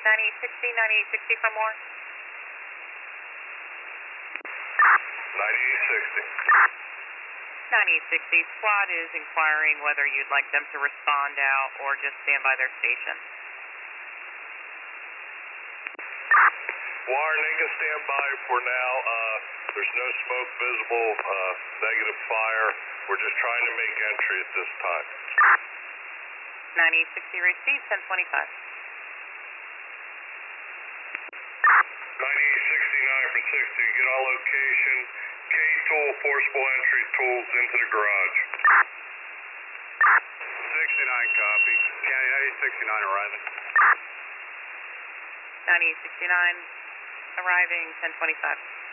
9860, 9860 for more. 9860. 9860, SWAT is inquiring whether you'd like them to respond out or just stand by their station. Warren, they can stand by for now. There's no smoke visible, negative fire. We're just trying to make entry at this time. 9860 received, 1025. 9869 for 60, get on location. K-tool, forcible entry tools into the garage. 69 copy. County 9869 arriving. 9869 arriving, 1025.